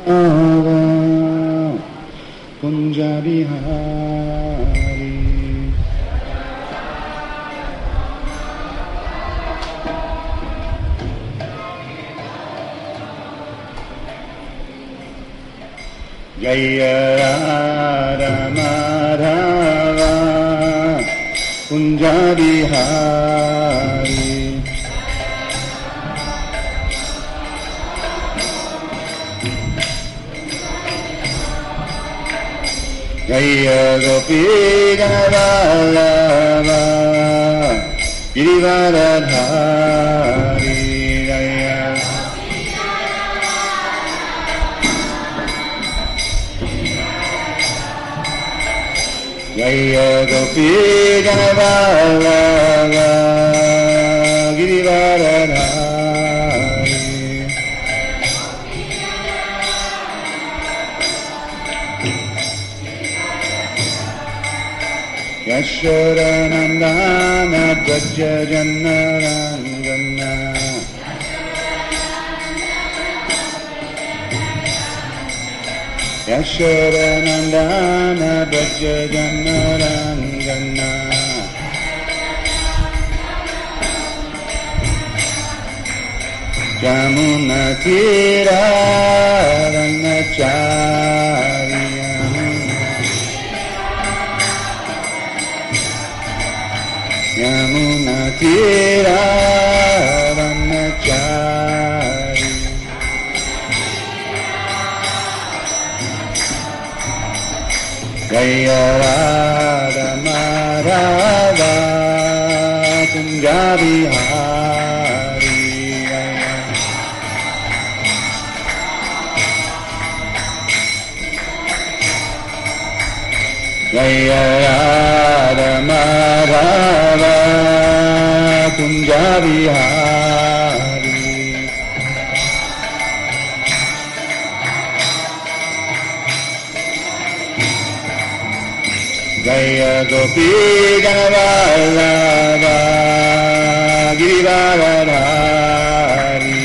Kunja Bihari. Jaya Radha Madhava Kunja Bihari. Jaya Gopi Ganavallabha Girivaradhari. Jaya Gopi Ganavallabha Girivaradhari. Yashodanandana Braja Janarangana. Yashodanandana Braja Janarangana. Yamuna Tira Ranachariya. Yamuna Tira Ranachari. Jaya Radha Madhava Kunja Bihari. Jaya Radha Madhava Kunja Bihari. Jaya Gopi Ganavallabha Girivaradhari.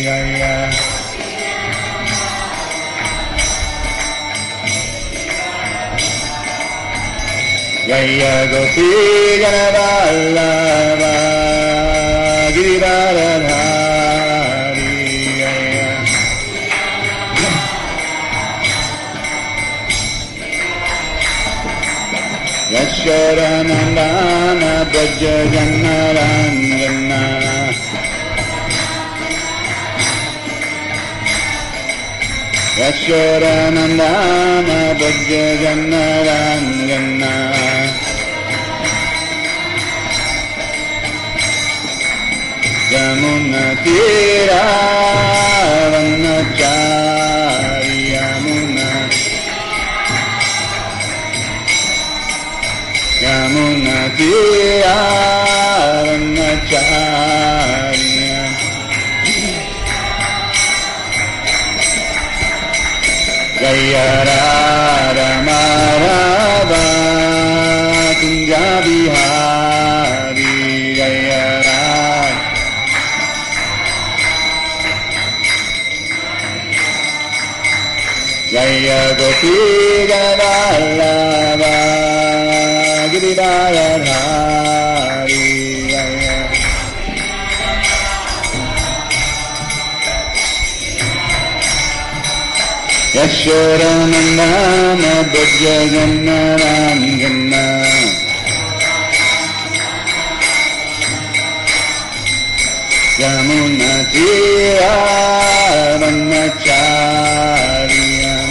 Jaya Gopi Ganavallabha Girivaradhari. Yashodanandana Braja Janarangana. Yashodanandana Braja Janarangana. Yamuna Tira Ranachari. Yamuna Tira Ranachari. Jaya Radha Madhava Kunja Bihari. Jaya Radha. Jaya Gopi Ganavallabha Girivaradhari. Yashodanandana Braja Janarangana. Yamuna Tira Ranachari.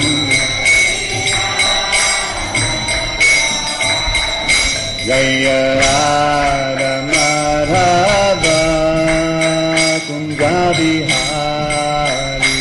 Jaya Radha Madhava Kunja Bihari.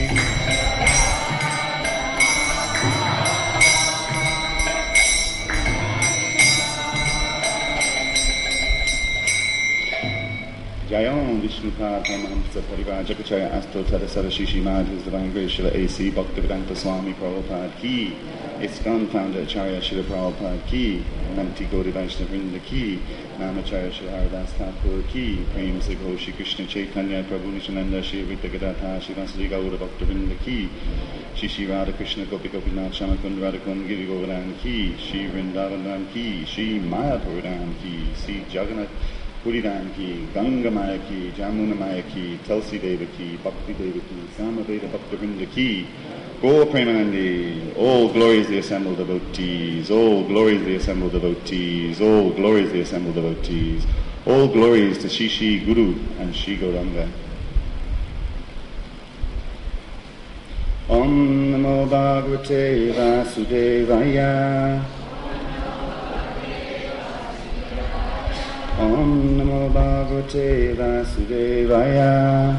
Jayam Vishnupada Paramahamsa Parivrajaka Ashtotara Sarashishi Madhus Divine Grace Srila A.C. Bhaktivedanta Swami Prabhupada Ki. ISKCON founder Acharya Srila Prabhupada ki, Namti Gaudiya Vaishnava Vrinda ki, Namacharya Sri Haridas Thakur ki, Prem Se Gho Shri Krishna Chaitanya Prabhu Nishananda Shri Advaita Gadadhara Shri Vasudeva Gaura Bhakta Vrinda ki, Shri Shri Radha Krishna Gopi Gopinath Shamakund Radhakund Giri Govardhan ki, Shri Vrindavan Dham ki, Shri Mayapur Dham ki, Shri Jagannath Puri Dham ki, Ganga Maya ki, Jamuna Maya ki, Tulsi Deva ki, Bhakti Deva ki, Samaveda Bhakta Vrinda ki, Gaur Premanandi, all glories the assembled devotees, all glories the assembled devotees, all glories the assembled devotees, all glories to Shri Shri Guru and Shri Gauranga. Om Namo Bhagavate Vasudevaya. Om Namo Bhagavate Vasudevaya.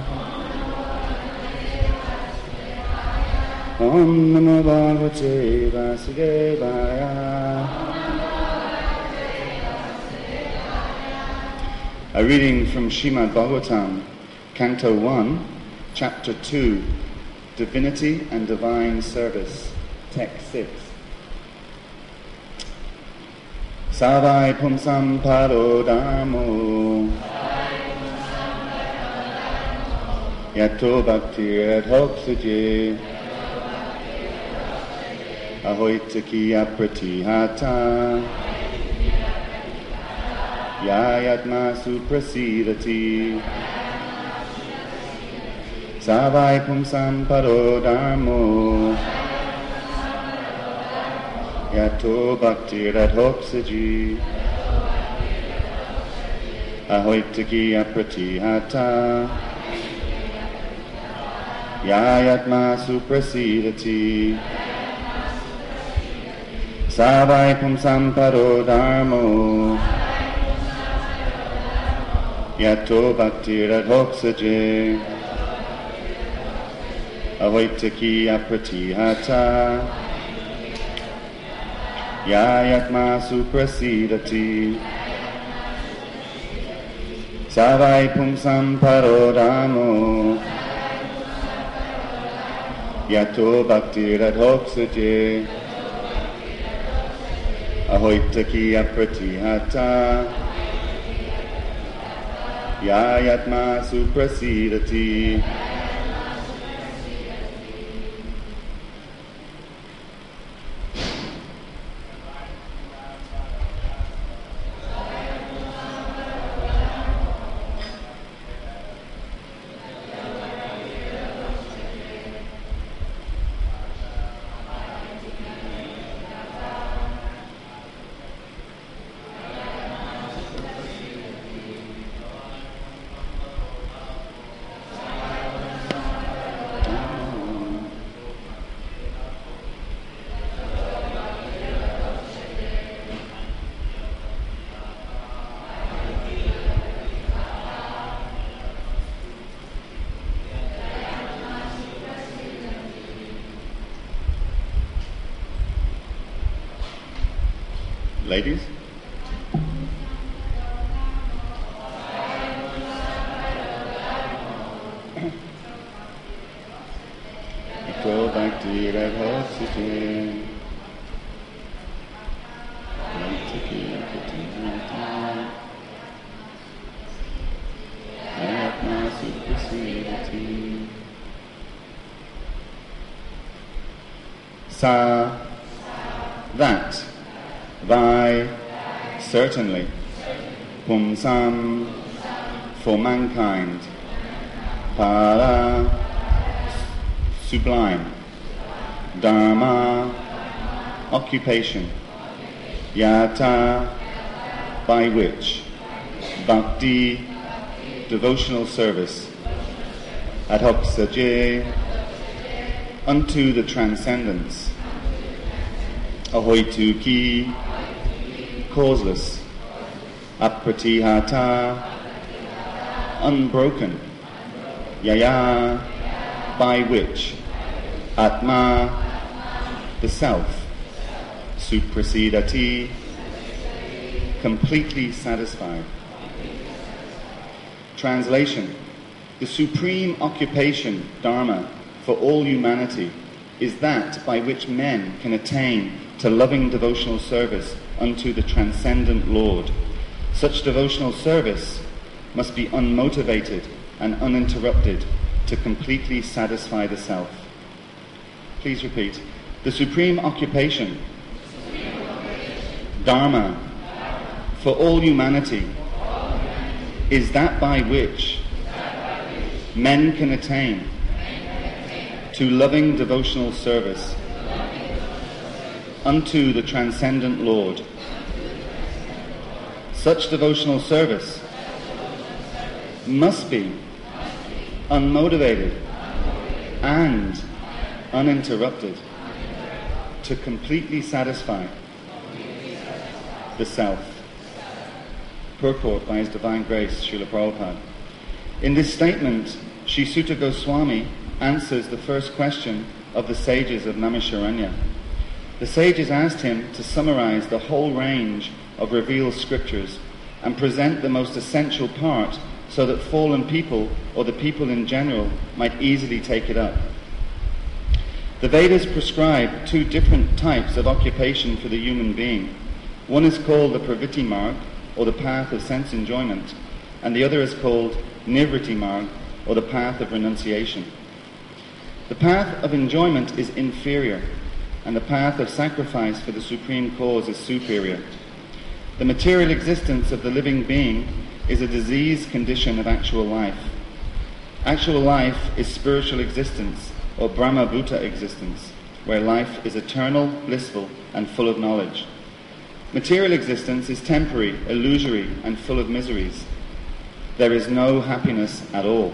Om Namo Bhagavate Vasudevaya. A reading from Srimad Bhagavatam, Canto 1, Chapter 2, Divinity and Divine Service, Text 6. Savai Pumsam Paro Dharmo Yato Bhaktir Adhoksaje Ahoitaki Apratihata Yayatma Suprasidati Savai Pumsam Paro Dharmo Yato Bhaktir Adhoksaji Ahoitaki Apratihata Yayatma Suprasidati Savai Pumsam Paro Dharmo Yato Bhaktir Adhoksaje Ahoitaki Apratihata Yayatma Suprasidati Savai Pumsam Paro Dharmo Yato Bhaktir Adhoksaje Ahoitaki Apratihata Yayatma Suprasidati. Ladies? Ito Bhakti Radhosite Bhaktiki Apratihata Ayatma Suprasidati. Sa, that, by, certainly, Pumsam, for mankind, Para, sublime, Dharma, occupation, Yata, by which, Bhakti, devotional service, Adhoksaje, unto the transcendence, Ahoituki, causeless, Apratihata, unbroken, Yaya, by which, Atma, the self, Suprasidati, completely satisfied. Translation: the supreme occupation, Dharma, for all humanity is that by which men can attain to loving devotional service unto the transcendent Lord. Such devotional service must be unmotivated and uninterrupted to completely satisfy the self. Please repeat. The supreme occupation, Dharma, for all humanity, is that by which men can attain to loving devotional service unto the transcendent Lord. Such devotional service must be unmotivated and uninterrupted to completely satisfy the self. Purport by His Divine Grace, Srila Prabhupada. In this statement, Sri Sutta Goswami answers the first question of the sages of Naimisharanya. The sages asked him to summarize the whole range of revealed scriptures and present the most essential part so that fallen people, or the people in general, might easily take it up. The Vedas prescribe two different types of occupation for the human being. One is called the Pravritti Marg, or the path of sense enjoyment, and the other is called Nivritti Marg, or the path of renunciation. The path of enjoyment is inferior, and the path of sacrifice for the supreme cause is superior. The material existence of the living being is a diseased condition of actual life. Actual life is spiritual existence, or Brahma Bhuta existence, where life is eternal, blissful, and full of knowledge. Material existence is temporary, illusory, and full of miseries. There is no happiness at all.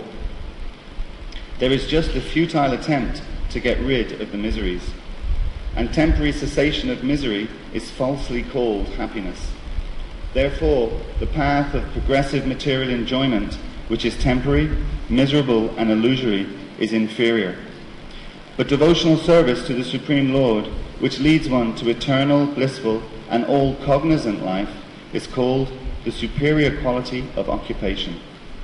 There is just a futile attempt to get rid of the miseries. And temporary cessation of misery is falsely called happiness. Therefore, the path of progressive material enjoyment, which is temporary, miserable, and illusory, is inferior. But devotional service to the Supreme Lord, which leads one to eternal, blissful, and all-cognizant life, is called the superior quality of occupation.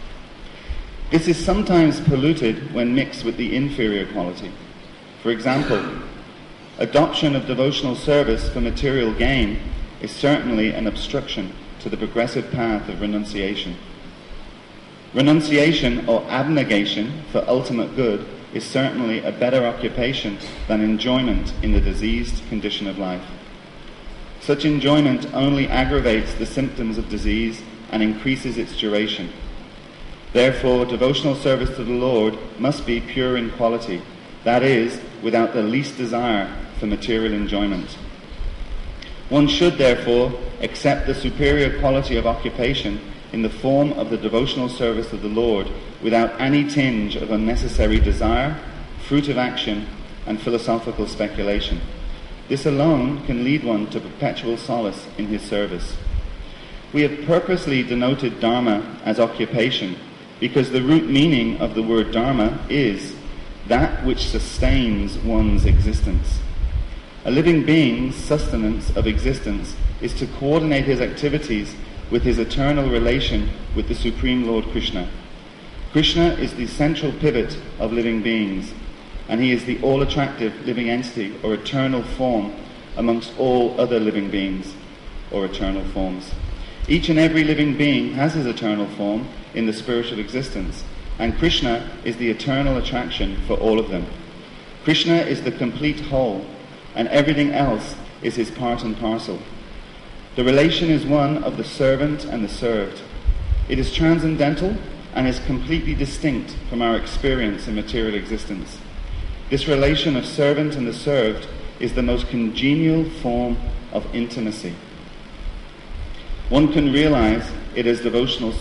This is sometimes polluted when mixed with the inferior quality. For example, adoption of devotional service for material gain is certainly an obstruction to the progressive path of renunciation. Renunciation, or abnegation, for ultimate good is certainly a better occupation than enjoyment in the diseased condition of life. Such enjoyment only aggravates the symptoms of disease and increases its duration. Therefore, devotional service to the Lord must be pure in quality, that is, without the least desire for material enjoyment. One should, therefore, accept the superior quality of occupation in the form of the devotional service of the Lord without any tinge of unnecessary desire, fruitive action, and philosophical speculation. This alone can lead one to perpetual solace in his service. We have purposely denoted Dharma as occupation because the root meaning of the word Dharma is that which sustains one's existence. A living being's sustenance of existence is to coordinate his activities with his eternal relation with the Supreme Lord Krishna. Krishna is the central pivot of living beings, and he is the all-attractive living entity or eternal form amongst all other living beings or eternal forms. Each and every living being has his eternal form in the spiritual existence, and Krishna is the eternal attraction for all of them. Krishna is the complete whole, and everything else is his part and parcel. The relation is one of the servant and the served. It is transcendental and is completely distinct from our experience in material existence. This relation of servant and the served is the most congenial form of intimacy. One can realize it as devotional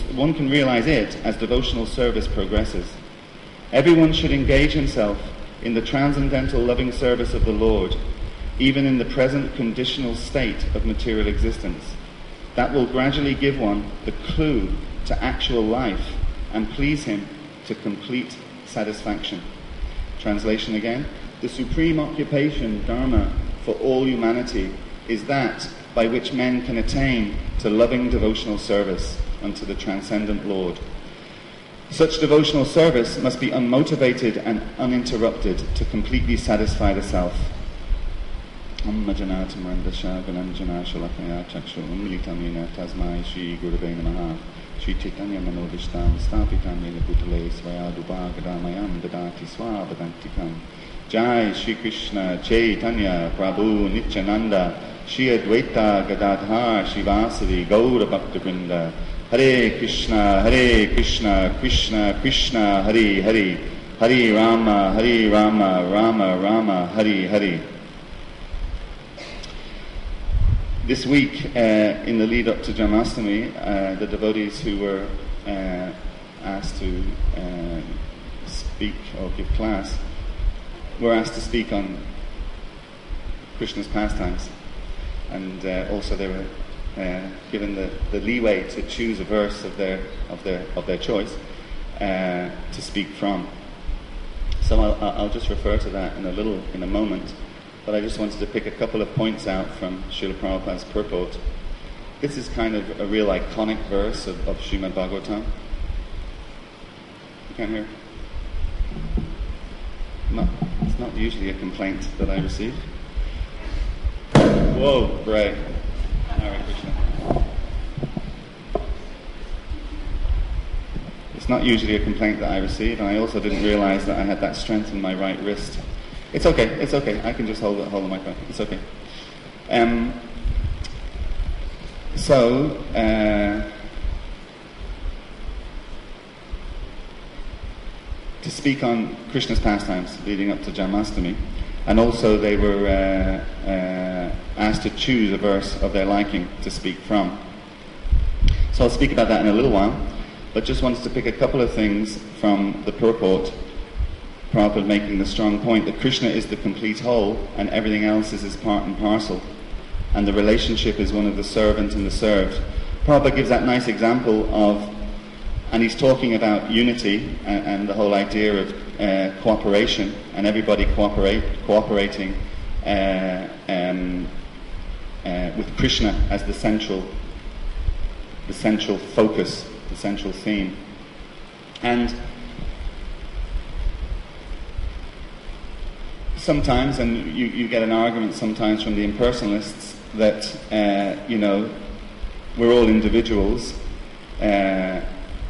service progresses. Everyone should engage himself in the transcendental loving service of the Lord, even in the present conditional state of material existence. That will gradually give one the clue to actual life and please him to complete satisfaction. Translation again. The supreme occupation, Dharma, for all humanity is that by which men can attain to loving devotional service unto the transcendent Lord. Such devotional service must be unmotivated and uninterrupted to completely satisfy the self. Om Janata Mandasha Galanjana Shalakaya Chakshu Umlitamina Tasmai Shri Gurave Namaha Shri Chaitanya Manodishtam Stapitam Yena Putale Svayadubha Gadamayam Dadati Swavadantikam Jai Shri Krishna Chaitanya Prabhu Nityananda Shri Advaita Gadadhar Shivasari Gaura Bhaktavrinda Hare Krishna Krishna Krishna Hare Hare Hare Rama Rama Rama Hare Hare. This week, in the lead up to Janmashtami, the devotees who were asked to speak or give class were asked to speak on Krishna's pastimes, and also they were given the leeway to choose a verse of their choice to speak from. So I'll just refer to that in a moment. But I just wanted to pick a couple of points out from Srila Prabhupada's purport. This is kind of a real iconic verse of Srimad Bhagavatam. You can't hear? No, it's not usually a complaint that I receive. Whoa, right. Hare Krishna. It's not usually a complaint that I receive, and I also didn't realize that I had that strength in my right wrist. It's okay. I can just hold the microphone. It's okay. To speak on Krishna's pastimes leading up to Janmashtami, and also they were asked to choose a verse of their liking to speak from. So I'll speak about that in a little while, but just wanted to pick a couple of things from the purport. Prabhupada making the strong point that Krishna is the complete whole and everything else is his part and parcel, and the relationship is one of the servant and the served. Prabhupada gives that nice example of, and he's talking about unity and the whole idea of cooperation and everybody cooperating with Krishna as the central focus, the central theme. And sometimes, and you get an argument sometimes from the impersonalists that, we're all individuals, and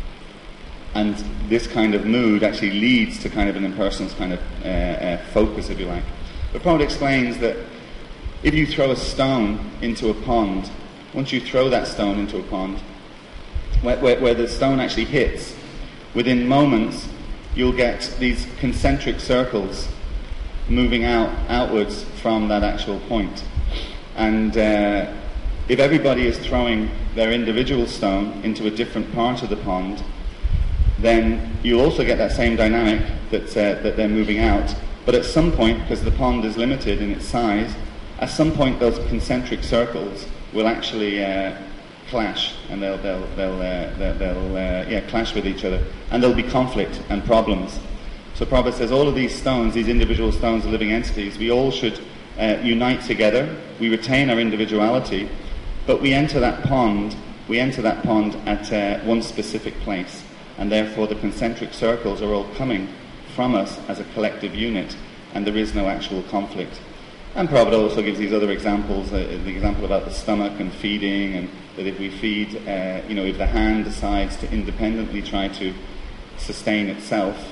this kind of mood actually leads to kind of an impersonalist kind of focus, if you like. But Prabhupada explains that if you throw a stone into a pond, once you throw that stone into a pond, where the stone actually hits, within moments you'll get these concentric circles moving outwards from that actual point. And if everybody is throwing their individual stone into a different part of the pond, then you'll also get that same dynamic that they're moving out. But at some point, because the pond is limited in its size, at some point those concentric circles will actually clash, and they'll clash with each other, and there'll be conflict and problems. So Prabhupada says all of these stones, these individual stones are living entities. We all should unite together. We retain our individuality, but we enter that pond at one specific place, and therefore the concentric circles are all coming from us as a collective unit, and there is no actual conflict. And Prabhupada also gives these other examples, the example about the stomach and feeding, and that if we feed, if the hand decides to independently try to sustain itself,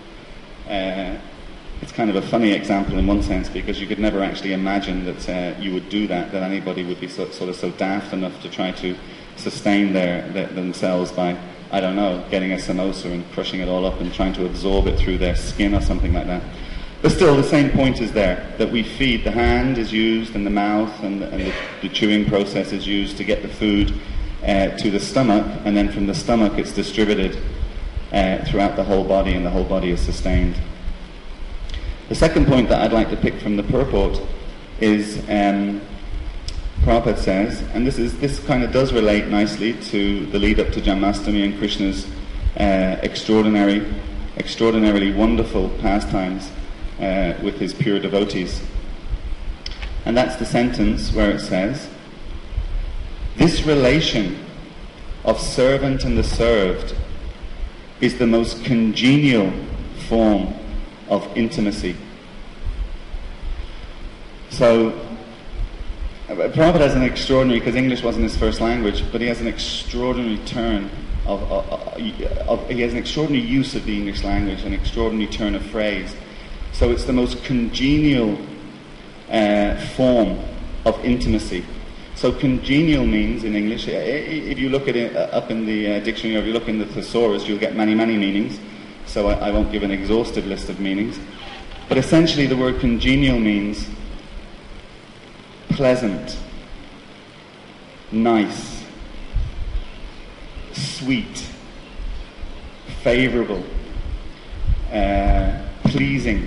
it's kind of a funny example in one sense, because you could never actually imagine that you would do that anybody would be so daft enough to try to sustain themselves by, I don't know, getting a samosa and crushing it all up and trying to absorb it through their skin or something like that. But still, the same point is there, that we feed. The hand is used, and the mouth and the chewing process is used to get the food to the stomach, and then from the stomach it's distributed throughout the whole body, and the whole body is sustained. The second point that I'd like to pick from the purport is, Prabhupada says, and this kind of does relate nicely to the lead up to Janmashtami and Krishna's extraordinarily wonderful pastimes with his pure devotees. And that's the sentence where it says, "This relation of servant and the served is the most congenial form of intimacy. So, Prabhupada has an extraordinary, because English wasn't his first language, but he has an extraordinary turn he has an extraordinary use of the English language, an extraordinary turn of phrase. So it's the most congenial form of intimacy. So congenial means, in English, if you look at it up in the dictionary, or if you look in the thesaurus, you'll get many, many meanings. So I won't give an exhaustive list of meanings. But essentially the word congenial means pleasant, nice, sweet, favorable, pleasing,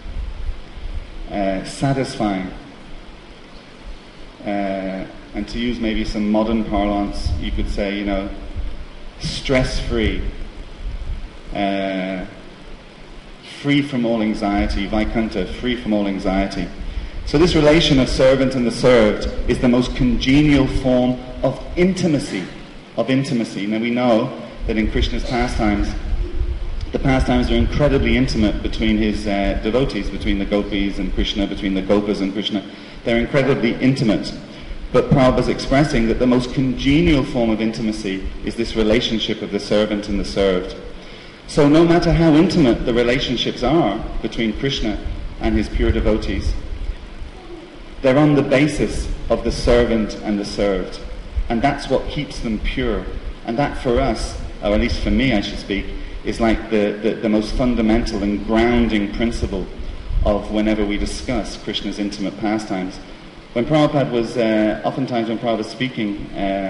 satisfying, and to use maybe some modern parlance, you could say, stress-free, free from all anxiety, Vaikuntha, free from all anxiety. So this relation of servant and the served is the most congenial form of intimacy. Now we know that in Krishna's pastimes, the pastimes are incredibly intimate between his devotees, between the gopis and Krishna, between the gopas and Krishna. They're incredibly intimate. But Prabhupada's expressing that the most congenial form of intimacy is this relationship of the servant and the served. So no matter how intimate the relationships are between Krishna and his pure devotees, they're on the basis of the servant and the served. And that's what keeps them pure. And that for us, or at least for me I should speak, is like the most fundamental and grounding principle of whenever we discuss Krishna's intimate pastimes. When Prabhupada was, oftentimes when Prabhupada was speaking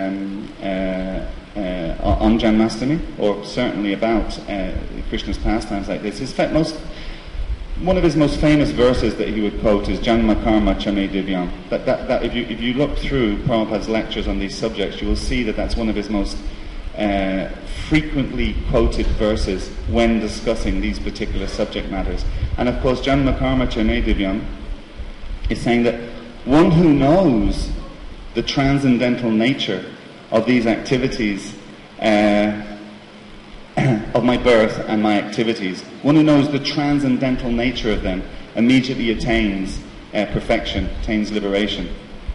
on Janmashtami, or certainly about Krishna's pastimes like this, one of his most famous verses that he would quote is Janma Karma Chame Divyam. That if you look through Prabhupada's lectures on these subjects, you will see that that's one of his most frequently quoted verses when discussing these particular subject matters. And of course, Janma Karma Chame Divyam is saying that one who knows the transcendental nature of these activities, of my birth and my activities, one who knows the transcendental nature of them immediately attains perfection, attains liberation.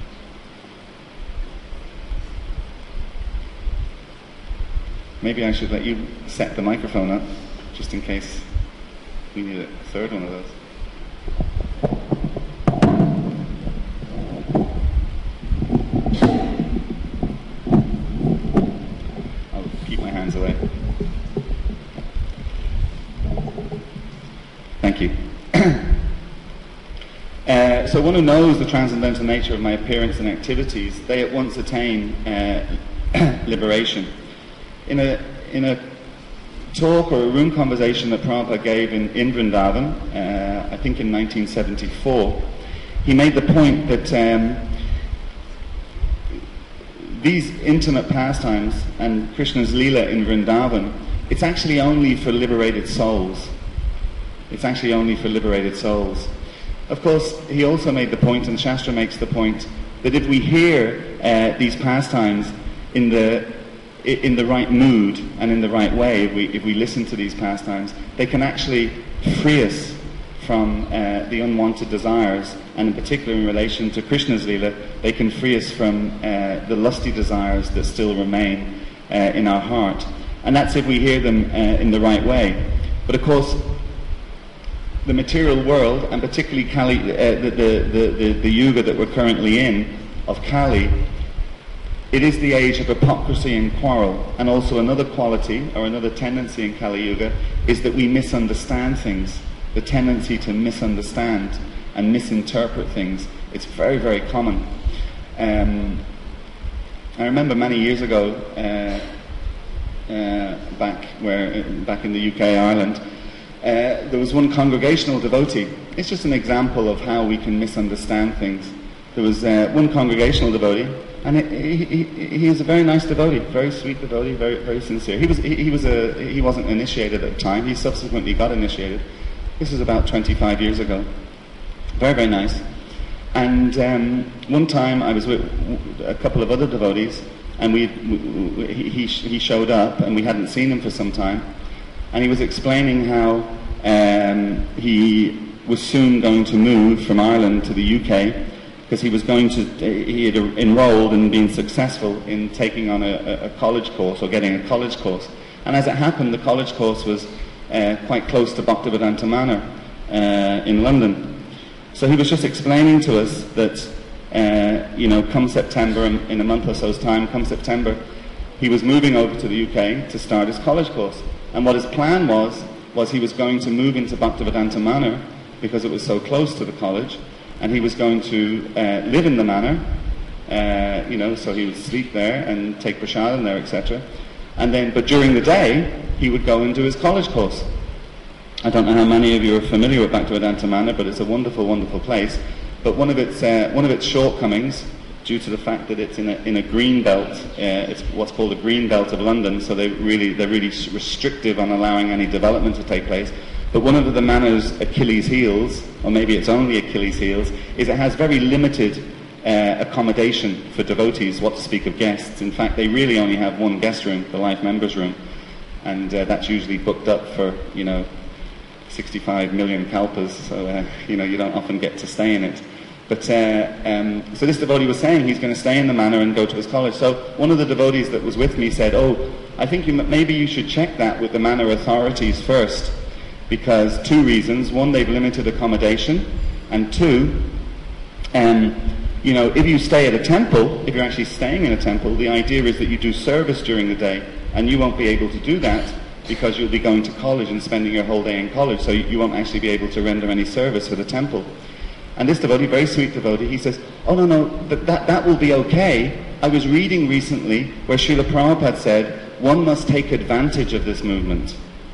Maybe I should let you set the microphone up, just in case we need a third one of those. I'll keep my hands away. Thank you. So one who knows the transcendental nature of my appearance and activities, they at once attain liberation. In a talk or a room conversation that Prabhupada gave in Vrindavan, I think in 1974, he made the point that these intimate pastimes and Krishna's Leela in Vrindavan, it's actually only for liberated souls. It's actually only for liberated souls. Of course, he also made the point, and Shastra makes the point, that if we hear these pastimes in the right mood and in the right way, if we listen to these pastimes, they can actually free us from the unwanted desires, and in particular in relation to Krishna's Leela, they can free us from the lusty desires that still remain in our heart. And that's if we hear them in the right way. But of course, the material world, and particularly Kali, the yuga that we're currently in, of Kali, it is the age of hypocrisy and quarrel. And also another quality, or another tendency in Kali Yuga, is that we misunderstand things. The tendency to misunderstand and misinterpret things. It's very, very common. I remember many years ago, back in the UK, Ireland, there was one congregational devotee. It's just an example of how we can misunderstand things. There was one congregational devotee, and he was a very nice devotee, very sweet devotee, very, very sincere. He wasn't initiated at the time. He subsequently got initiated. This was about 25 years ago. Very, very nice. And one time I was with a couple of other devotees, and he showed up, and we hadn't seen him for some time. And he was explaining how he was soon going to move from Ireland to the UK, because he had enrolled and been successful in taking on a college course, or getting a college course. And as it happened, the college course was quite close to Bhaktivedanta Manor in London. So he was just explaining to us that, come September, in a month or so's time, come September, he was moving over to the UK to start his college course. And what his plan was he was going to move into Bhaktivedanta Manor because it was so close to the college, and he was going to live in the manor, so he would sleep there and take prasadam there, etc. But during the day, he would go and do his college course. I don't know how many of you are familiar with Bhaktivedanta Manor, but it's a wonderful, wonderful place. But one of its shortcomings, due to the fact that it's in a green belt, it's what's called a green belt of London, so they're really restrictive on allowing any development to take place. But one of the manor's Achilles' heels, or maybe its only Achilles' heels, is it has very limited accommodation for devotees, what to speak of guests. In fact, they really only have one guest room, the life members' room, and that's usually booked up for 65 million kalpas, so you don't often get to stay in it. But so this devotee was saying he's going to stay in the manor and go to his college. So one of the devotees that was with me said, "Oh, I think maybe you should check that with the manor authorities first, because two reasons: one, they've limited accommodation, and two, if you stay at a temple, if you're actually staying in a temple, the idea is that you do service during the day, and you won't be able to do that because you'll be going to college and spending your whole day in college, so you won't actually be able to render any service for the temple." And this devotee, very sweet devotee, he says, "Oh no, that will be okay. I was reading recently where Srila Prabhupada said, one must take advantage of this movement."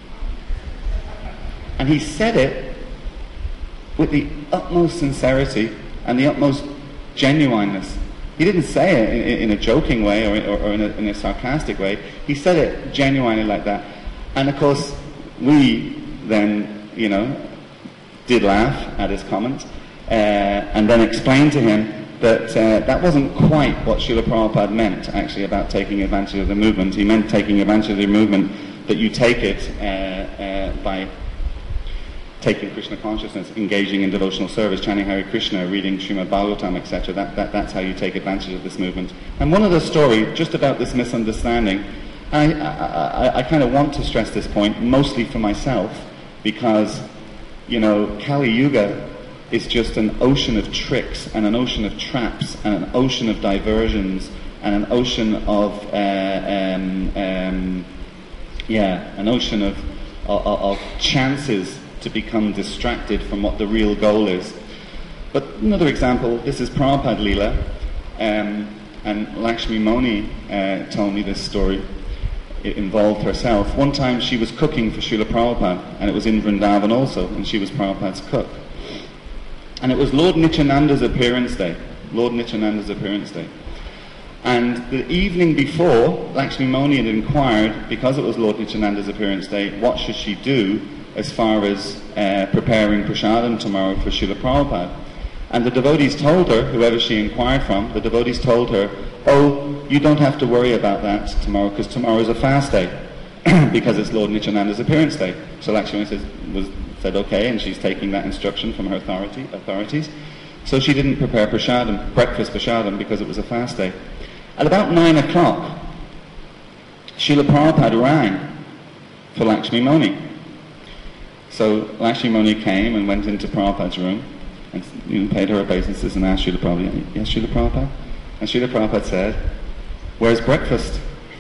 And he said it with the utmost sincerity and the utmost genuineness. He didn't say it in a joking way or in a sarcastic way. He said it genuinely like that. And of course, we then, did laugh at his comment, and then explained to him that that wasn't quite what Srila Prabhupada meant, actually, about taking advantage of the movement. He meant taking advantage of the movement, that you take it by taking Krishna consciousness, engaging in devotional service, chanting Hare Krishna, reading Srimad Bhagavatam, etc. That's how you take advantage of this movement. And one other story, just about this misunderstanding, I kind of want to stress this point, mostly for myself, because, Kali Yuga is just an ocean of tricks, and an ocean of traps, and an ocean of diversions, and an ocean of, an ocean of chances to become distracted from what the real goal is. But another example, this is Prabhupada Leela, and Lakshmi Moni told me this story. It involved herself. One time she was cooking for Srila Prabhupada, and it was in Vrindavan also, and she was Prabhupada's cook. And it was Lord Nityananda's appearance day. And the evening before, Lakshmi Moni had inquired, because it was Lord Nityananda's appearance day, what should she do as far as preparing prasadam tomorrow for Srila Prabhupada. And the devotees told her, whoever she inquired from, the devotees told her, "Oh, you don't have to worry about that tomorrow, because tomorrow is a fast day, because it's Lord Nityananda's appearance day." So Lakshmi said okay, and she's taking that instruction from her authorities. So she didn't prepare breakfast prasadam, because it was a fast day. At about 9 o'clock, Srila Prabhupada rang for Lakshmi Moni. So Lakshmi Moni came and went into Prabhupada's room and paid her obeisances and asked Srila Prabhupada, "Yes, Srila Prabhupada?" And Srila Prabhupada said, "Where's breakfast?"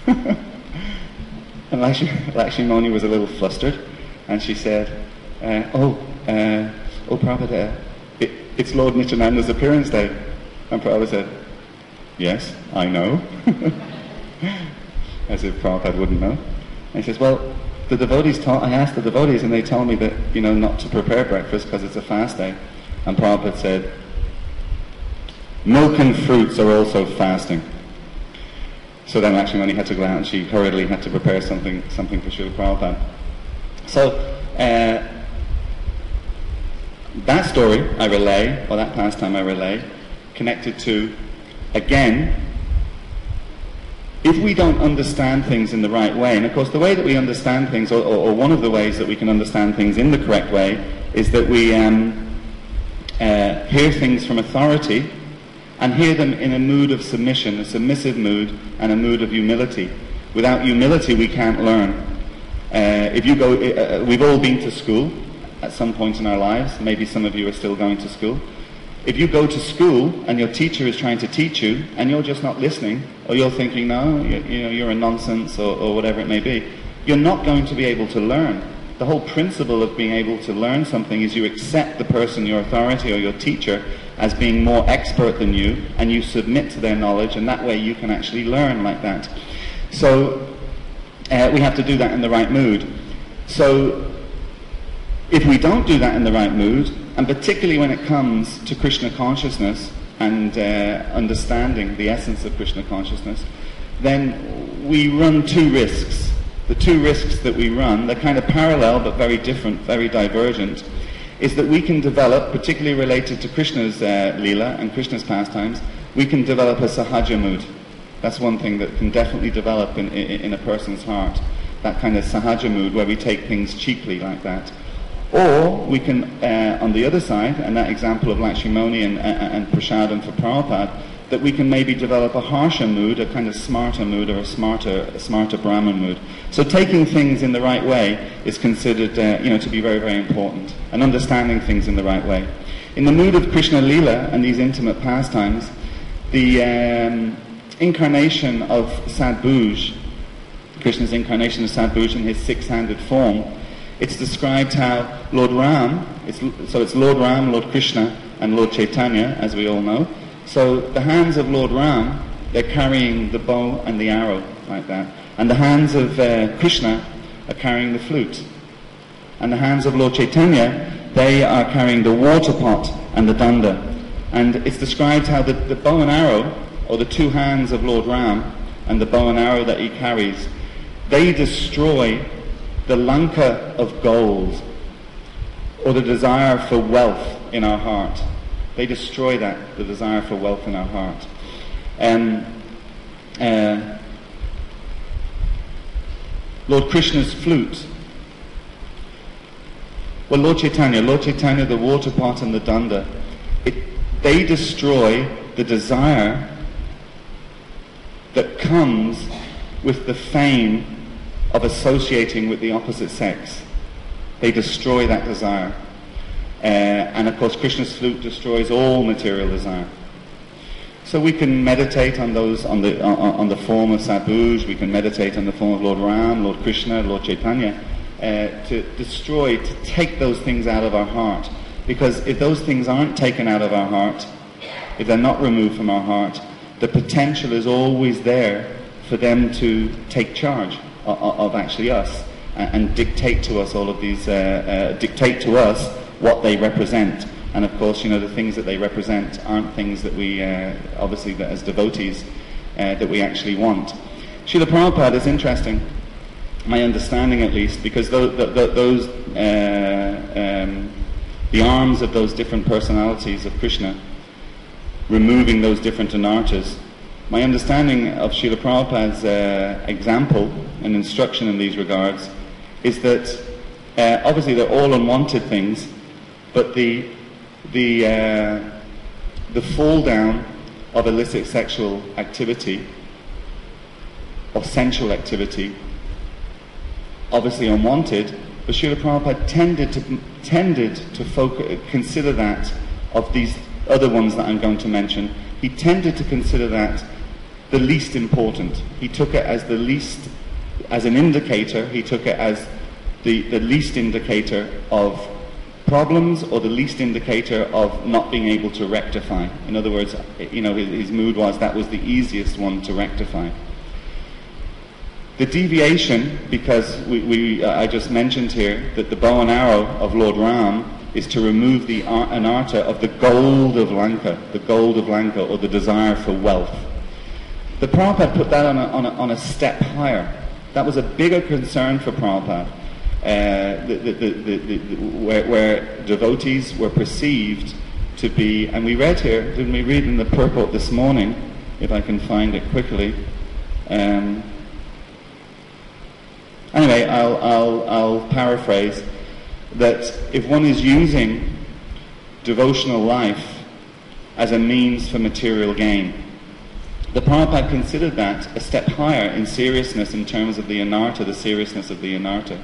And Lakshmi Moni was a little flustered, and she said, oh Prabhupada, it's Lord Nityananda's appearance day." And Prabhupada said, "Yes, I know." As if Prabhupada wouldn't know. And he says, "Well, I asked the devotees, and they told me that, not to prepare breakfast because it's a fast day." And Prabhupada said, "Milk and fruits are also fasting." So then Lakshmi Moni had to go out, and she hurriedly had to prepare something for Srila Prabhupada. So that story I relay, or that pastime I relay, connected to, again, if we don't understand things in the right way, and of course the way that we understand things, or one of the ways that we can understand things in the correct way, is that we hear things from authority, and hear them in a mood of submission, a submissive mood, and a mood of humility. Without humility, we can't learn. We've all been to school at some point in our lives. Maybe some of you are still going to school. If you go to school and your teacher is trying to teach you, and you're just not listening, or you're thinking, no, you're a nonsense, or whatever it may be, you're not going to be able to learn. The whole principle of being able to learn something is you accept the person, your authority or your teacher, as being more expert than you, and you submit to their knowledge, and that way you can actually learn like that. So we have to do that in the right mood. So if we don't do that in the right mood, and particularly when it comes to Krishna consciousness and understanding the essence of Krishna consciousness, then we run two risks. The two risks that we run, they're kind of parallel but very different, very divergent, is that we can develop, particularly related to Krishna's Leela and Krishna's pastimes, we can develop a sahaja mood. That's one thing that can definitely develop in a person's heart, that kind of sahaja mood where we take things cheaply like that. Or we can, on the other side, and that example of Lakshmani and Prasadam for Prabhupada, that we can maybe develop a harsher mood, a kind of smarter mood, or a smarter Brahman mood. So taking things in the right way is considered to be very, very important, and understanding things in the right way. In the mood of Krishna Leela and these intimate pastimes, the incarnation of Sadbhuj, Krishna's incarnation of Sadbhuj in his six-handed form, it's described how Lord Ram, it's Lord Ram, Lord Krishna, and Lord Chaitanya, as we all know. So the hands of Lord Ram, they're carrying the bow and the arrow, like that. And the hands of Krishna are carrying the flute. And the hands of Lord Chaitanya, they are carrying the water pot and the danda. And it's described how the bow and arrow, or the two hands of Lord Ram, and the bow and arrow that he carries, they destroy the lanka of gold, or the desire for wealth in our heart. They destroy that, the desire for wealth in our heart. Lord Krishna's flute. Well, Lord Chaitanya, the water pot and the danda, they destroy the desire that comes with the fame of associating with the opposite sex. They destroy that desire. And of course Krishna's flute destroys all material desire. So we can meditate on those, on the form of Sadbhuj, we can meditate on the form of Lord Ram, Lord Krishna, Lord Chaitanya, to take those things out of our heart. Because if those things aren't taken out of our heart, if they're not removed from our heart, the potential is always there for them to take charge of actually us, and dictate to us all of these, dictate to us what they represent. And of course, the things that they represent aren't things that we, obviously, that as devotees, that we actually want. Srila Prabhupada is interesting, my understanding at least, because those the arms of those different personalities of Krishna, removing those different anartas, my understanding of Srila Prabhupada's example and instruction in these regards is that obviously they're all unwanted things, but the fall down of illicit sexual activity, of sensual activity, obviously unwanted, but Srila Prabhupada tended to consider that, of these other ones that I'm going to mention, he tended to consider that the least important. He took it as the least, as an indicator, he took it as the least indicator of problems, or the least indicator of not being able to rectify. In other words, his mood was that was the easiest one to rectify. The deviation, because I just mentioned here that the bow and arrow of Lord Ram is to remove the anarta of the gold of Lanka, or the desire for wealth. The Prabhupada put that on a step higher. That was a bigger concern for Prabhupada, where devotees were perceived to be, and we read here, didn't we read in the purport this morning, if I can find it quickly, Anyway, I'll paraphrase that if one is using devotional life as a means for material gain, the Prabhupada considered that a step higher in seriousness in terms of the anartha, the seriousness of the anartha.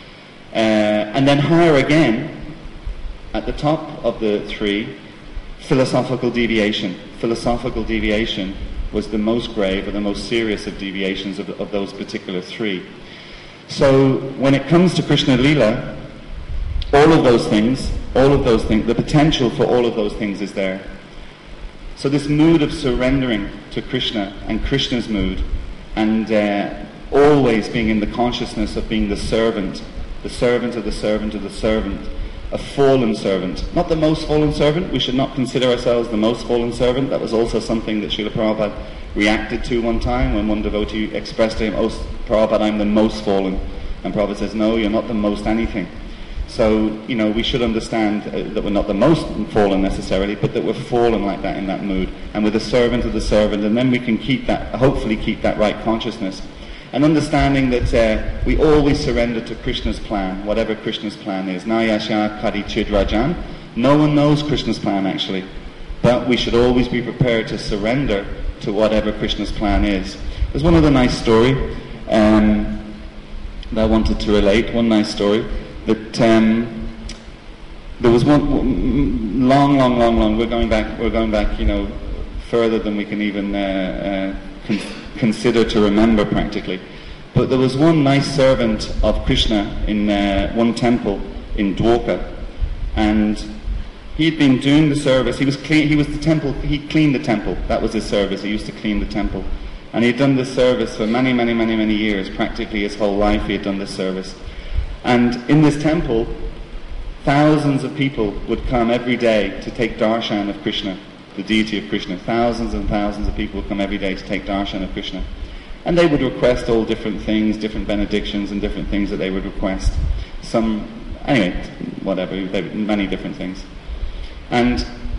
And then higher again, at the top of the three, philosophical deviation. Philosophical deviation was the most grave or the most serious of deviations of those particular three. So when it comes to Krishna Lila, all of those things, the potential for all of those things is there. So this mood of surrendering to Krishna and Krishna's mood, and always being in the consciousness of being the servant of the servant of the servant, a fallen servant. Not the most fallen servant. We should not consider ourselves the most fallen servant. That was also something that Srila Prabhupada reacted to one time when one devotee expressed to him, "Oh, Prabhupada, I'm the most fallen." And Prabhupada says, "No, you're not the most anything." So, we should understand that we're not the most fallen necessarily, but that we're fallen like that in that mood. And we're the servant of the servant, and then we can hopefully keep that right consciousness. And understanding that we always surrender to Krishna's plan, whatever Krishna's plan is. Nayasha Kari Chidrajan. No one knows Krishna's plan actually. But we should always be prepared to surrender to whatever Krishna's plan is. There's one other nice story that I wanted to relate. One nice story. That there was one long. We're going back, further than we can even consider to remember practically. But there was one nice servant of Krishna in one temple in Dwarka, and he'd been doing the service. He cleaned the temple. That was his service. He used to clean the temple, and he'd done this service for many years. Practically his whole life he had done this service. And in this temple, thousands of people would come every day to take darshan of Krishna, the deity of Krishna. Thousands and thousands of people would come every day to take darshan of Krishna. And they would request all different things, different benedictions and different things that they would request. Many different things. And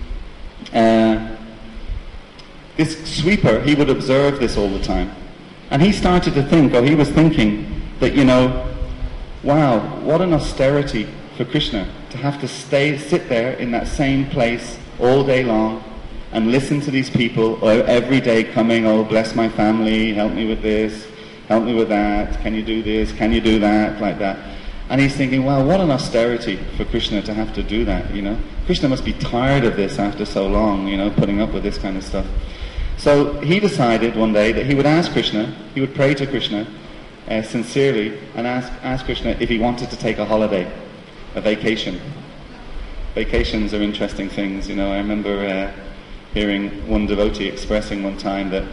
this sweeper, he would observe this all the time. And he started to think, or he was thinking, that, wow, what an austerity for Krishna to have to sit there in that same place all day long and listen to these people every day coming, "Oh, bless my family, help me with this, help me with that, can you do this, can you do that," like that. And he's thinking, wow, what an austerity for Krishna to have to do that, Krishna must be tired of this after so long, putting up with this kind of stuff. So he decided one day that he would ask Krishna, he would pray to Krishna, sincerely, and ask Krishna if he wanted to take a holiday, a vacation. Vacations are interesting things, I remember hearing one devotee expressing one time that,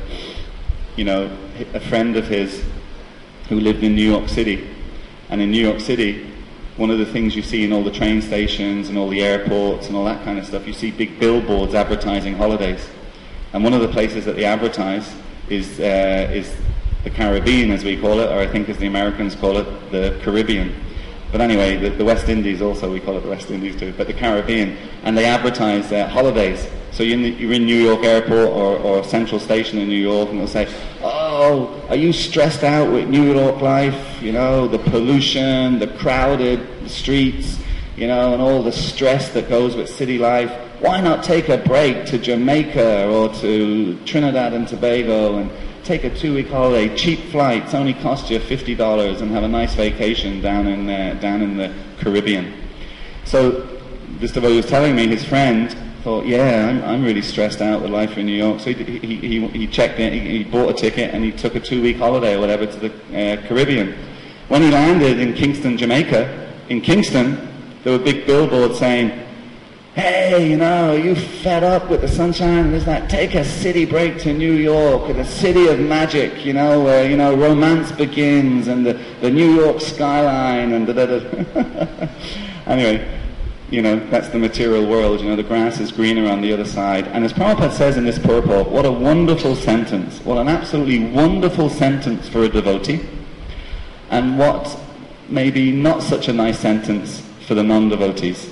a friend of his who lived in New York City, and in New York City, one of the things you see in all the train stations and all the airports and all that kind of stuff, you see big billboards advertising holidays. And one of the places that they advertise is the Caribbean, as we call it, or I think as the Americans call it, the Caribbean. But anyway, the West Indies also, we call it the West Indies too, but the Caribbean. And they advertise holidays. So you're in New York Airport or Central Station in New York, and they'll say, "Oh, are you stressed out with New York life? The pollution, the crowded streets, and all the stress that goes with city life. Why not take a break to Jamaica or to Trinidad and Tobago and take a 2-week holiday, cheap flights, only cost you $50, and have a nice vacation down in the Caribbean." So this devotee was telling me his friend thought, "Yeah, I'm really stressed out with life in New York." So he checked in, he bought a ticket, and he took a 2-week holiday or whatever to the Caribbean. When he landed in Kingston, Jamaica, in Kingston, there were big billboards saying, "Hey, are you fed up with the sunshine? There's that, take a city break to New York, the city of magic, where, romance begins, and the New York skyline, and da-da-da." Anyway, that's the material world, the grass is greener on the other side. And as Prabhupada says in this purport, what a wonderful sentence, what an absolutely wonderful sentence for a devotee, and what maybe not such a nice sentence for the non-devotees.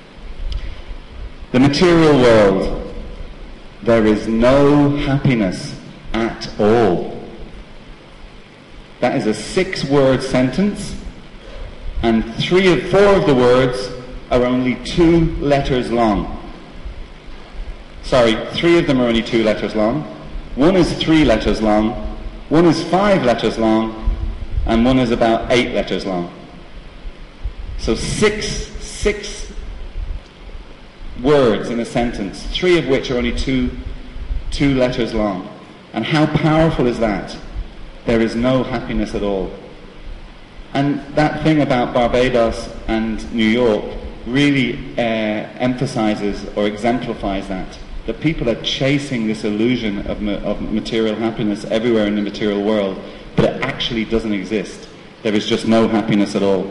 The material world, there is no happiness at all. That is a 6-word sentence, and 4 of the words are only 2 letters long. Sorry, 3 of them are only 2 letters long. 1 is 3 letters long. 1 is 5 letters long. And 1 is about 8 letters long. So 6 words in a sentence, 3 of which are only 2 letters long. And how powerful is that? There is no happiness at all. And that thing about Barbados and New York really emphasizes or exemplifies that people are chasing this illusion of material happiness everywhere in the material world, but it actually doesn't exist. There is just no happiness at all.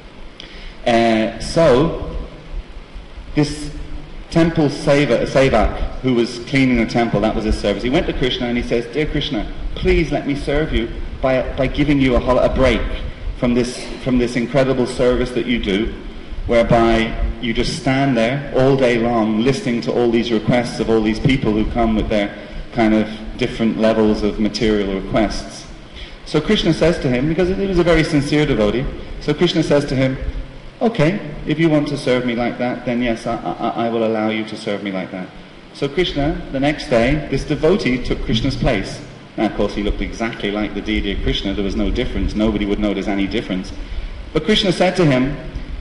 So this temple Sevak, who was cleaning the temple, that was his service, he went to Krishna and he says, "Dear Krishna, please let me serve you by giving you a break from this incredible service that you do, whereby you just stand there all day long listening to all these requests of all these people who come with their kind of different levels of material requests." So Krishna says to him, because he was a very sincere devotee, so Krishna says to him, "Okay, if you want to serve me like that, then yes, I will allow you to serve me like that." So Krishna, the next day, this devotee took Krishna's place. Now, of course, he looked exactly like the deity of Krishna. There was no difference. Nobody would notice any difference. But Krishna said to him,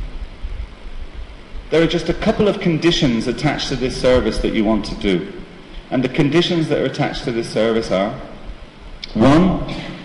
"There are just a couple of conditions attached to this service that you want to do. And the conditions that are attached to this service are, 1,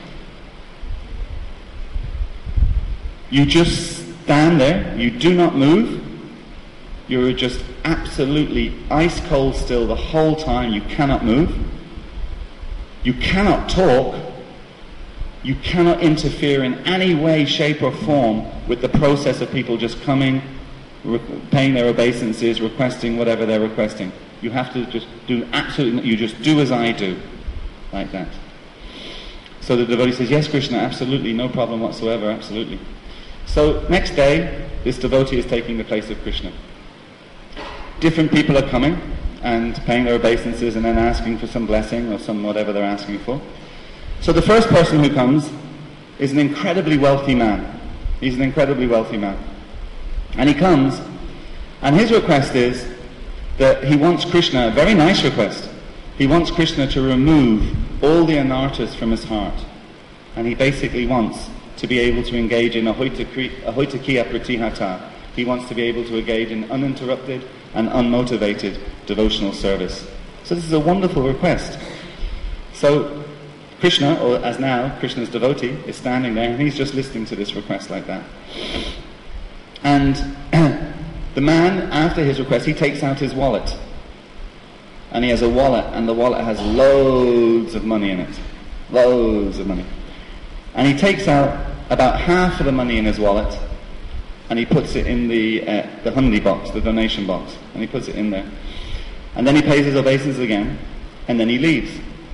you just stand there, you do not move, you're just absolutely ice cold still the whole time, you cannot move, you cannot talk, you cannot interfere in any way, shape or form with the process of people just coming, paying their obeisances, requesting whatever they're requesting. You have to just do absolutely, you just do as I do," like that. So the devotee says, "Yes, Krishna, absolutely, no problem whatsoever, absolutely." So next day, this devotee is taking the place of Krishna. Different people are coming and paying their obeisances and then asking for some blessing or some whatever they're asking for. So the first person who comes is an incredibly wealthy man. He's an incredibly wealthy man. And he comes, and his request is that he wants Krishna, a very nice request, he wants Krishna to remove all the anarthas from his heart. And he basically wants to be able to engage in ahoitakiya pratihata. He wants to be able to engage in uninterrupted and unmotivated devotional service. So this is a wonderful request. So Krishna, or as now, Krishna's devotee, is standing there and he's just listening to this request like that. And the man, after his request, he takes out his wallet. And he has a wallet, and the wallet has loads of money in it. Loads of money. And he takes out about half of the money in his wallet, and he puts it in the hundi box, the donation box, and he puts it in there. And then he pays his obeisances again, and then he leaves.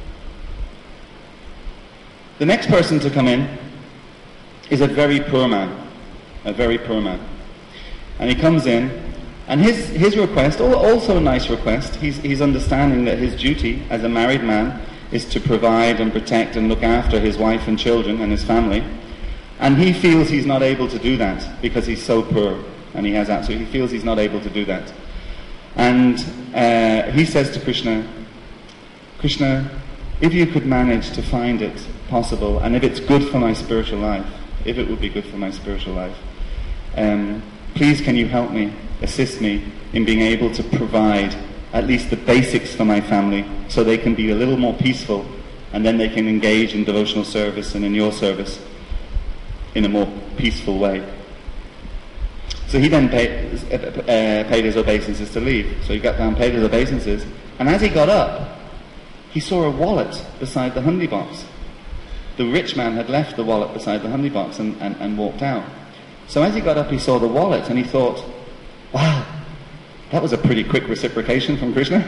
The next person to come in is a very poor man. A very poor man. And he comes in, and his request, also a nice request, he's understanding that his duty as a married man is to provide and protect and look after his wife and children and his family. And he feels he's not able to do that because he's so poor, and he feels he's not able to do that. And he says to Krishna, "Krishna, if you could manage to find it possible, and if it's good for my spiritual life, if it would be good for my spiritual life, please can you help me, assist me in being able to provide at least the basics for my family so they can be a little more peaceful, and then they can engage in devotional service and in your service in a more peaceful way." So he then paid his obeisances to leave. So he got down, paid his obeisances, and as he got up, he saw a wallet beside the hundi box. The rich man had left the wallet beside the hundi box and walked out. So as he got up, he saw the wallet, and he thought, "Wow, that was a pretty quick reciprocation from Krishna."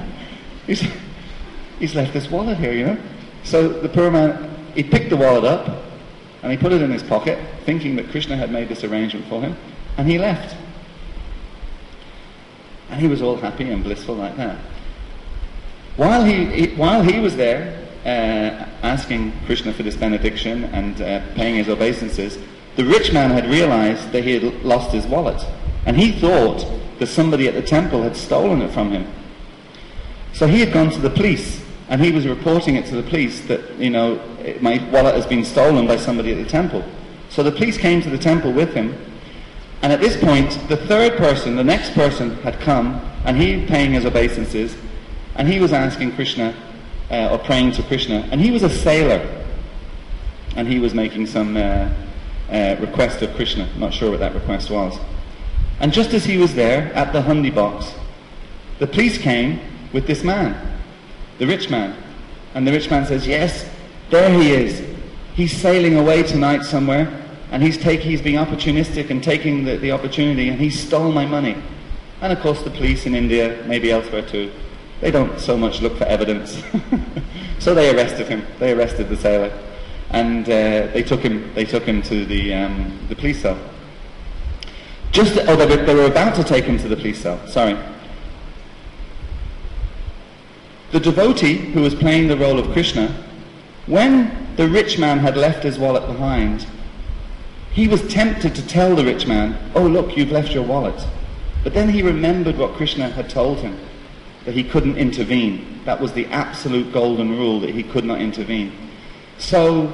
He's left this wallet here, you know. So the poor man, he picked the wallet up, and he put it in his pocket, thinking that Krishna had made this arrangement for him, and he left. And he was all happy and blissful like that. While he was there, asking Krishna for this benediction and paying his obeisances, the rich man had realized that he had lost his wallet. And he thought that somebody at the temple had stolen it from him. So he had gone to the police, and he was reporting it to the police that, my wallet has been stolen by somebody at the temple. So the police came to the temple with him, and at this point, the third person, the next person, had come, and he paying his obeisances, and he was asking Krishna, or praying to Krishna, and he was a sailor, and he was making some request of Krishna. I'm not sure what that request was. And just as he was there at the hundi box, the police came with this man, the rich man. And the rich man says, yes, there he is. He's sailing away tonight somewhere, and he's being opportunistic and taking the opportunity, and he stole my money. And of course the police in India, maybe elsewhere too, they don't so much look for evidence. So they arrested him. They arrested the sailor. And they took him to the police cell. They were about to take him to the police cell, sorry. The devotee who was playing the role of Krishna, when the rich man had left his wallet behind, he was tempted to tell the rich man, oh look, you've left your wallet. But then he remembered what Krishna had told him, that he couldn't intervene. That was the absolute golden rule, that he could not intervene. So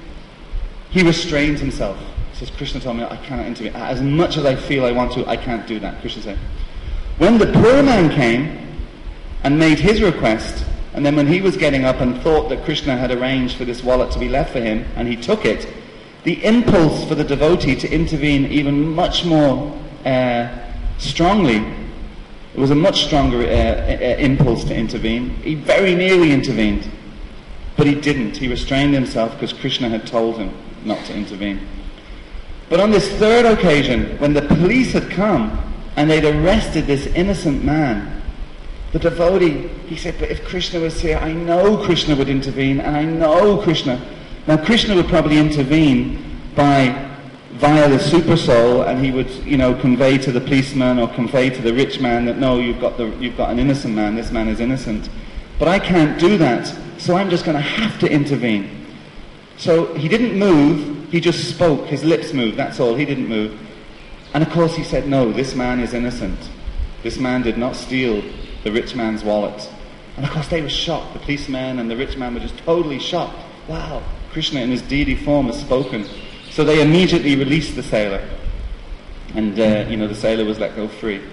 he restrained himself. He says, Krishna told me I cannot intervene. As much as I feel I want to, I can't do that. Krishna said. When the poor man came and made his request, and then when he was getting up and thought that Krishna had arranged for this wallet to be left for him, and he took it, the impulse for the devotee to intervene even much more strongly, it was a much stronger impulse to intervene. He very nearly intervened, but he didn't. He restrained himself because Krishna had told him not to intervene. But on this third occasion, when the police had come and they'd arrested this innocent man, the devotee, he said, but if Krishna was here, I know Krishna would intervene, and I know Krishna. Now Krishna would probably intervene via the super soul, and he would, convey to the policeman or convey to the rich man that no, you've got an innocent man. This man is innocent. But I can't do that, so I'm just going to have to intervene. So he didn't move. He just spoke. His lips moved. That's all. He didn't move. And of course he said, no, this man is innocent. This man did not steal the rich man's wallet. And of course they were shocked. The policeman and the rich man were just totally shocked. Wow, Krishna in his deity form has spoken. So they immediately released the sailor. And, the sailor was let go free.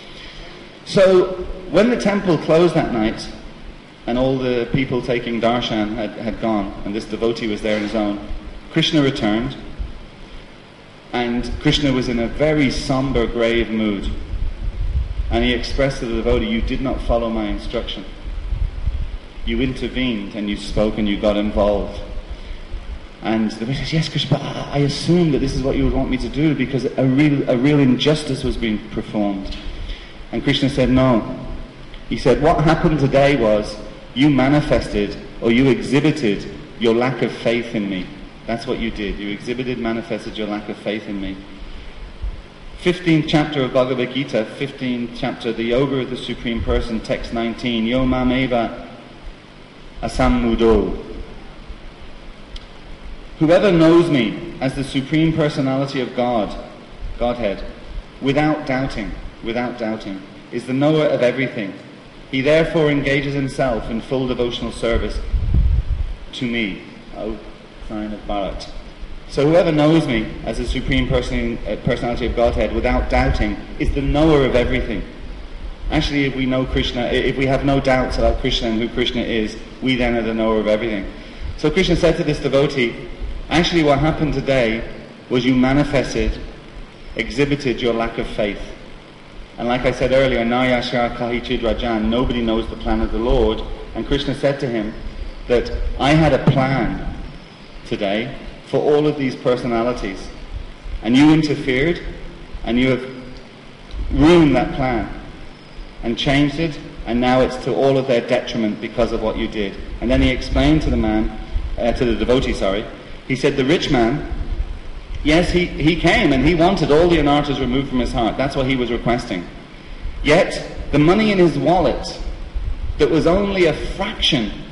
So when the temple closed that night, and all the people taking darshan had gone, and this devotee was there on his own, Krishna returned. And Krishna was in a very somber, grave mood. And he expressed to the devotee, you did not follow my instruction. You intervened and you spoke and you got involved. And the devotee says, yes, Krishna, but I assumed that this is what you would want me to do because a real injustice was being performed. And Krishna said, no. He said, what happened today was you manifested or you exhibited your lack of faith in me. That's what you did. You manifested your lack of faith in me. 15th chapter of Bhagavad Gita, 15th chapter, the Yoga of the Supreme Person, text 19, Yo mameva asammudo. Whoever knows me as the Supreme Personality of Godhead, without doubting, is the knower of everything. He therefore engages himself in full devotional service to me. Oh, sign of Bharat. So whoever knows me as the Supreme Personality of Godhead without doubting is the knower of everything. Actually, if we know Krishna, if we have no doubts about Krishna and who Krishna is, we then are the knower of everything. So Krishna said to this devotee, actually what happened today was you exhibited your lack of faith. And like I said earlier, Nayasha Kahichid Rajan, nobody knows the plan of the Lord. And Krishna said to him that I had a plan today for all of these personalities. And you interfered, and you have ruined that plan, and changed it, and now it's to all of their detriment because of what you did. And then he explained to the devotee, he said the rich man, yes, he came and he wanted all the anarthas removed from his heart. That's what he was requesting. Yet, the money in his wallet, that was only a fraction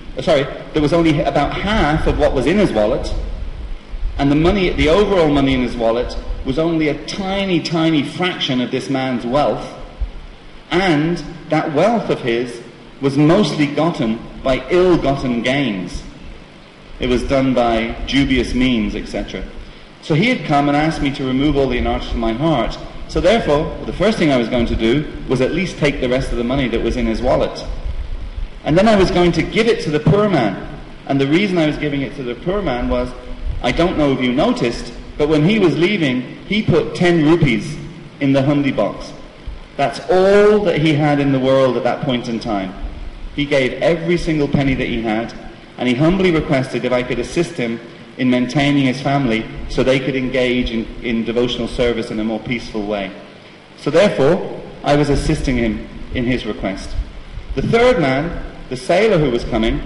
there was only about half of what was in his wallet, and the overall money in his wallet was only a tiny, tiny fraction of this man's wealth, and that wealth of his was mostly gotten by ill-gotten gains. It was done by dubious means, etc. So he had come and asked me to remove all the anarchs from my heart. So therefore, the first thing I was going to do was at least take the rest of the money that was in his wallet. And then I was going to give it to the poor man. And the reason I was giving it to the poor man was, I don't know if you noticed, but when he was leaving, he put 10 rupees in the hundi box. That's all that he had in the world at that point in time. He gave every single penny that he had, and he humbly requested if I could assist him in maintaining his family so they could engage in devotional service in a more peaceful way. So therefore, I was assisting him in his request. The third man, the sailor who was coming,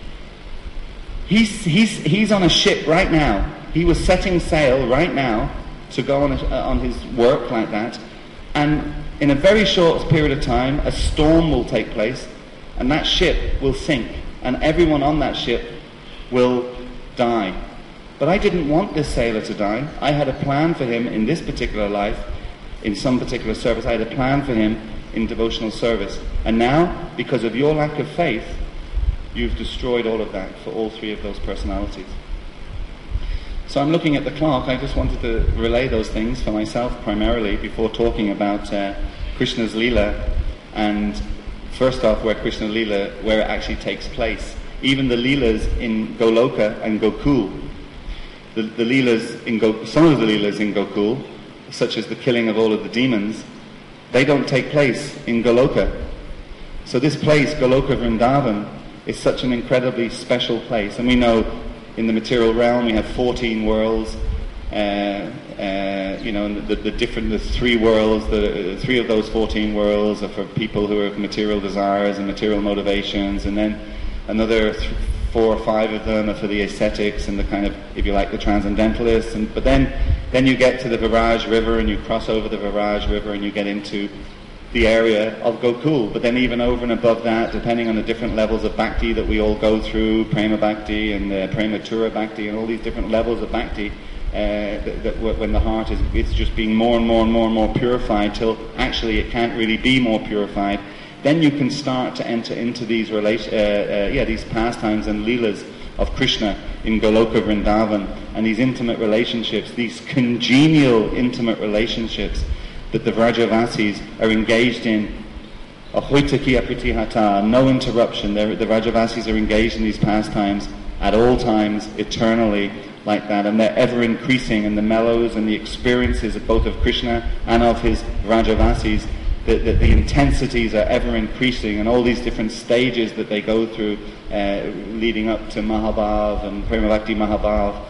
he's on a ship right now. He was setting sail right now to go on his work like that, and in a very short period of time, a storm will take place, and that ship will sink, and everyone on that ship will die. But I didn't want this sailor to die. I had a plan for him in this particular life, in some particular service. I had a plan for him in devotional service. And now, because of your lack of faith, you've destroyed all of that for all three of those personalities. So I'm looking at the clock. I just wanted to relay those things for myself primarily before talking about Krishna's Leela, and first off where Krishna Leela, where it actually takes place. Even the Leelas in Goloka and Gokul, the Leelas in some of the Leelas in Gokul, such as the killing of all of the demons, they don't take place in Goloka. So this place, Goloka Vrindavan, is such an incredibly special place. And we know in the material realm we have 14 worlds, the three worlds, three of those 14 worlds are for people who have material desires and material motivations, and then another 4 or 5 of them are for the ascetics and the kind of, if you like, the transcendentalists. But then you get to the Viraj River, and you cross over the Viraj River and you get into the area of Gokul. But then even over and above that, depending on the different levels of bhakti that we all go through, Prema Bhakti and Prematura Bhakti and all these different levels of bhakti, when the heart is just being more and more and more and more purified till actually it can't really be more purified, then you can start to enter into these these pastimes and leelas of Krishna in Goloka Vrindavan, and these intimate relationships, these congenial intimate relationships that the Vrajavasis are engaged in. Ahoitaki apritihata, no interruption. The Vrajavasis are engaged in these pastimes at all times, eternally, like that, and they're ever increasing, and the mellows and the experiences of both of Krishna and of his Vrajavasis, the intensities are ever increasing, and all these different stages that they go through, leading up to Mahabhav and Prema Bhakti Mahabhav,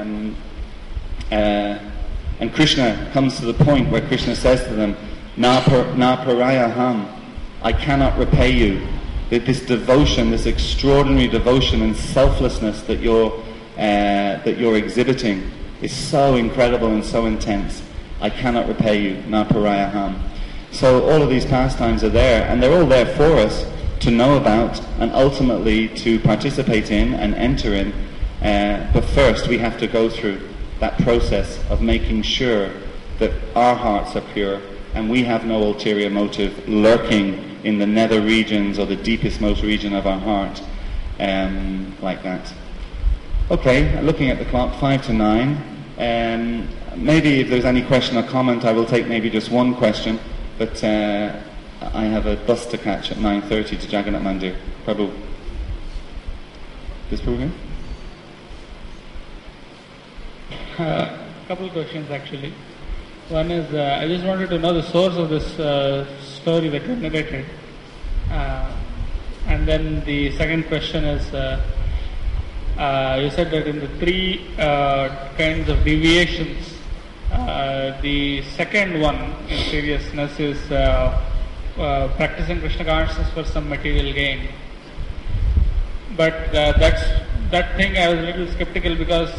and Krishna comes to the point where Krishna says to them, Na parayaham, I cannot repay you. This devotion, this extraordinary devotion and selflessness that you're exhibiting is so incredible and so intense. I cannot repay you, na parayaham. So all of these pastimes are there, and they're all there for us to know about and ultimately to participate in and enter in. But first we have to go through that process of making sure that our hearts are pure and we have no ulterior motive lurking in the nether regions or the deepest most region of our heart, like that. Okay, looking at the clock, 5 to 9. Maybe if there's any question or comment, I will take maybe just one question. But I have a bus to catch at 9:30 to Jagannath Mandir. Prabhu. Is Prabhu here? A couple of questions actually. One is, I just wanted to know the source of this story that you narrated. And then the second question is, you said that in the 3 kinds of deviations, the second one in seriousness is practicing Krishna consciousness for some material gain. But that thing I was a little skeptical because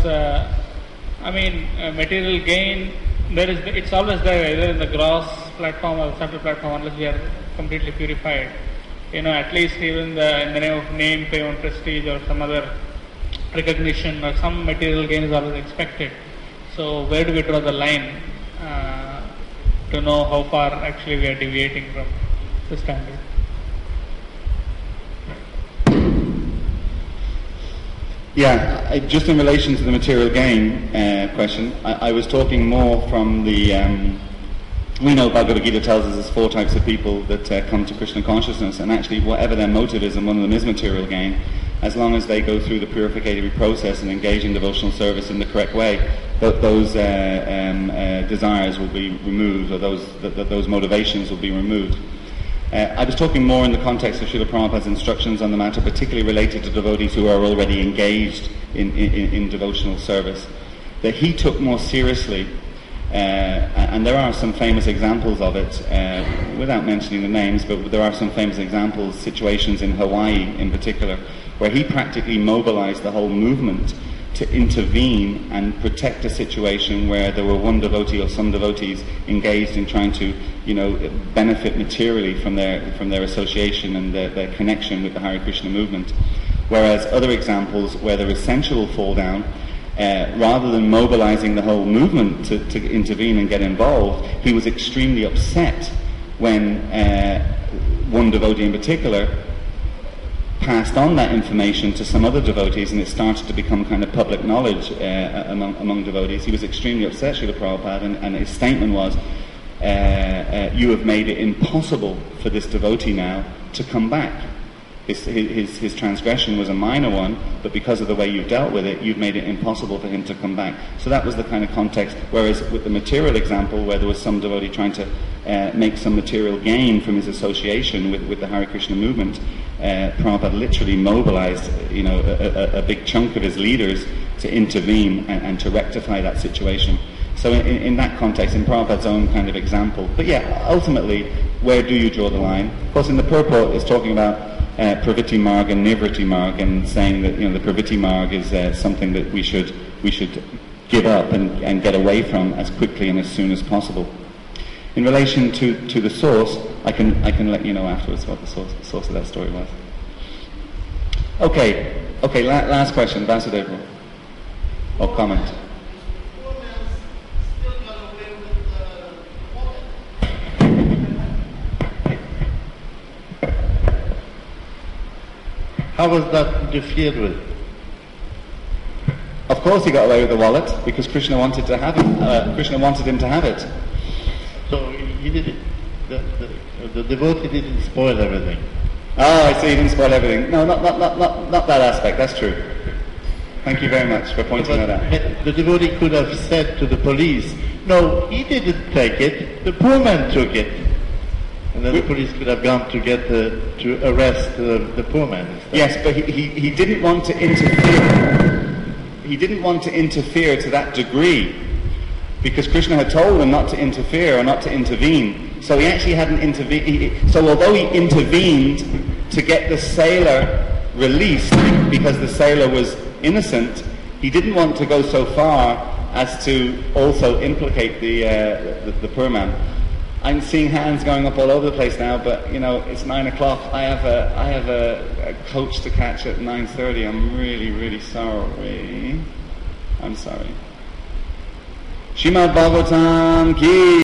material gain, it's always there, either in the gross platform or the subtle platform, unless we are completely purified. at least even in the name of name, fame, prestige, or some other recognition or some material gain is always expected. So where do we draw the line to know how far actually we are deviating from the standard? Yeah, just in relation to the material gain question, I was talking more from the, we know Bhagavad Gita tells us there's 4 types of people that come to Krishna consciousness, and actually whatever their motive is, and one of them is material gain, as long as they go through the purificatory process and engage in devotional service in the correct way, those desires will be removed, or those motivations will be removed. I was talking more in the context of Srila Prabhupada's instructions on the matter, particularly related to devotees who are already engaged in devotional service, that he took more seriously, and there are some famous examples of it, without mentioning the names, but there are some famous examples, situations in Hawaii in particular, where he practically mobilized the whole movement to intervene and protect a situation where there were one devotee or some devotees engaged in trying to, benefit materially from their association and their connection with the Hare Krishna movement. Whereas other examples where there was sensual fall down, rather than mobilizing the whole movement to intervene and get involved, he was extremely upset when one devotee in particular passed on that information to some other devotees, and it started to become kind of public knowledge among devotees. He was extremely upset, Srila Prabhupada, and his statement was, you have made it impossible for this devotee now to come back. His transgression was a minor one, but because of the way you've dealt with it, you've made it impossible for him to come back. So that was the kind of context. Whereas with the material example, where there was some devotee trying to make some material gain from his association with the Hare Krishna movement, Prabhupada literally mobilized, a big chunk of his leaders to intervene and to rectify that situation. So in that context, in Prabhupada's own kind of example. But yeah, ultimately, where do you draw the line? Of course, in the purport, it's talking about Pravritti Marg and Nivritti Marg, and saying that the Pravritti Marg is something that we should give up and get away from as quickly and as soon as possible. In relation to the source, I can let you know afterwards what the source of that story was. Okay. Last question, Vasudeva, or comment. How was that interfered with? Of course he got away with the wallet, because Krishna wanted to have it. Krishna wanted him to have it. So he did it. The devotee didn't spoil everything. Oh, I see, he didn't spoil everything. No, not that aspect, that's true. Thank you very much for pointing that out. The devotee could have said to the police, no, he didn't take it, the poor man took it. And then the police could have gone to arrest the poor man instead. Yes, but he didn't want to interfere. He didn't want to interfere to that degree, because Krishna had told him not to interfere or not to intervene. So he actually hadn't intervened. So although he intervened to get the sailor released because the sailor was innocent, he didn't want to go so far as to also implicate the poor man. I'm seeing hands going up all over the place now, but it's 9 o'clock. I have a coach to catch at 9:30. I'm really, really sorry. I'm sorry. Srimad Bhagavatam ki